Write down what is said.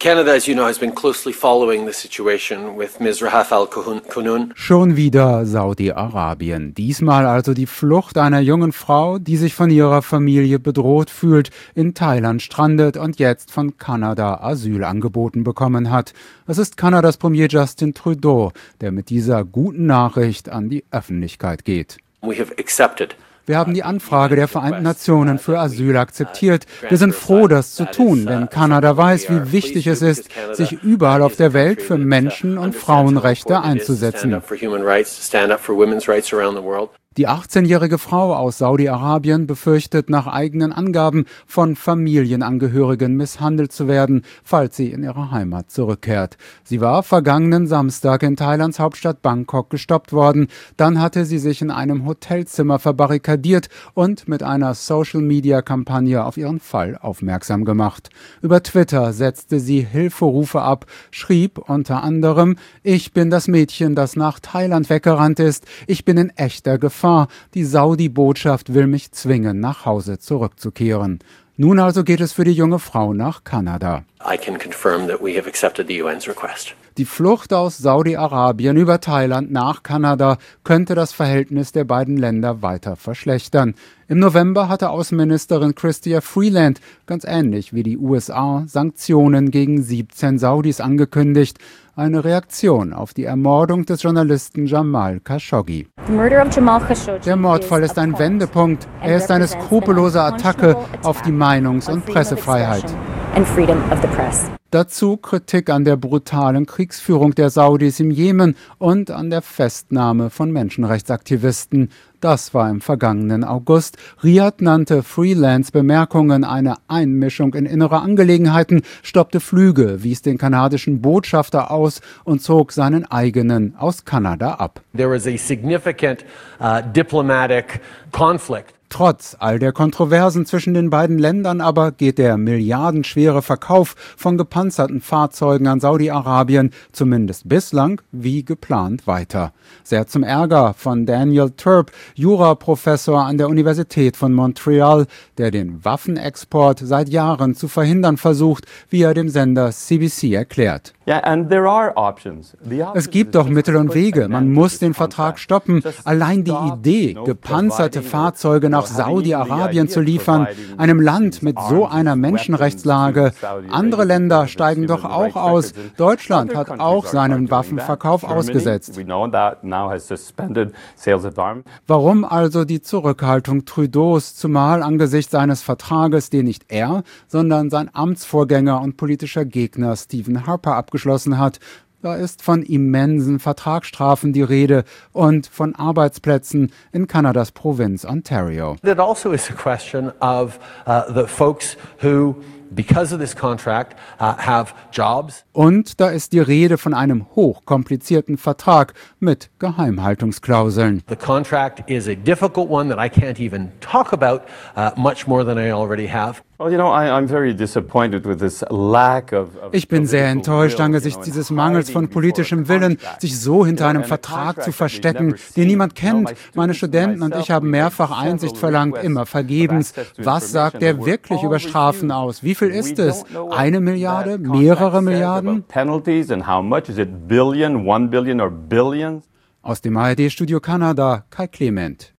Canada, as you know, has been closely following the situation with Ms. Rahaf al-Qunun. Schon wieder Saudi-Arabien. Diesmal also die Flucht einer jungen Frau, die sich von ihrer Familie bedroht fühlt, in Thailand strandet und jetzt von Kanada Asyl angeboten bekommen hat. Es ist Kanadas Premier Justin Trudeau, der mit dieser guten Nachricht an die Öffentlichkeit geht. Wir haben die Anfrage der Vereinten Nationen für Asyl akzeptiert. Wir sind froh, das zu tun, denn Kanada weiß, wie wichtig es ist, sich überall auf der Welt für Menschen- und Frauenrechte einzusetzen. Die 18-jährige Frau aus Saudi-Arabien befürchtet nach eigenen Angaben, von Familienangehörigen misshandelt zu werden, falls sie in ihre Heimat zurückkehrt. Sie war vergangenen Samstag in Thailands Hauptstadt Bangkok gestoppt worden. Dann hatte sie sich in einem Hotelzimmer verbarrikadiert und mit einer Social-Media-Kampagne auf ihren Fall aufmerksam gemacht. Über Twitter setzte sie Hilferufe ab, schrieb unter anderem: Ich bin das Mädchen, das nach Thailand weggerannt ist. Ich bin in echter Gefahr. Die Saudi-Botschaft will mich zwingen, nach Hause zurückzukehren. Nun also geht es für die junge Frau nach Kanada. Die Flucht aus Saudi-Arabien über Thailand nach Kanada könnte das Verhältnis der beiden Länder weiter verschlechtern. Im November hatte Außenministerin Chrystia Freeland, ganz ähnlich wie die USA, Sanktionen gegen 17 Saudis angekündigt. Eine Reaktion auf die Ermordung des Journalisten Jamal Khashoggi. Der Mordfall ist ein Wendepunkt. Er ist eine skrupellose Attacke auf die Meinungs- und Pressefreiheit. Dazu Kritik an der brutalen Kriegsführung der Saudis im Jemen und an der Festnahme von Menschenrechtsaktivisten. Das war im vergangenen August. Riyadh nannte Freelands Bemerkungen eine Einmischung in innere Angelegenheiten, stoppte Flüge, wies den kanadischen Botschafter aus und zog seinen eigenen aus Kanada ab. There is a significant diplomatic conflict. Trotz all der Kontroversen zwischen den beiden Ländern aber geht der milliardenschwere Verkauf von gepanzerten Fahrzeugen an Saudi-Arabien zumindest bislang wie geplant weiter. Sehr zum Ärger von Daniel Turp, Juraprofessor an der Universität von Montreal, der den Waffenexport seit Jahren zu verhindern versucht, wie er dem Sender CBC erklärt. Es gibt doch Mittel und Wege. Man muss den Vertrag stoppen. Allein die Idee, gepanzerte Fahrzeuge nach Saudi-Arabien zu liefern, einem Land mit so einer Menschenrechtslage. Andere Länder steigen doch auch aus. Deutschland hat auch seinen Waffenverkauf ausgesetzt. Warum also die Zurückhaltung Trudeaus, zumal angesichts seines Vertrages, den nicht er, sondern sein Amtsvorgänger und politischer Gegner Stephen Harper abgeschlossen hat? Da ist von immensen Vertragsstrafen die Rede und von Arbeitsplätzen in Kanadas Provinz Ontario. It also is a question of the folks who, because of this contract, have jobs. Und da ist die Rede von einem hochkomplizierten Vertrag mit Geheimhaltungsklauseln. The contract is a difficult one that I can't even talk about much more than I already have. Ich bin sehr enttäuscht angesichts dieses Mangels von politischem Willen, sich so hinter einem Vertrag zu verstecken, den niemand kennt. Meine Studenten und ich haben mehrfach Einsicht verlangt, immer vergebens. Was sagt der wirklich über Strafen aus? Wie viel ist es? 1 Milliarde? Mehrere Milliarden? Aus dem ARD-Studio Kanada, Kai Clement.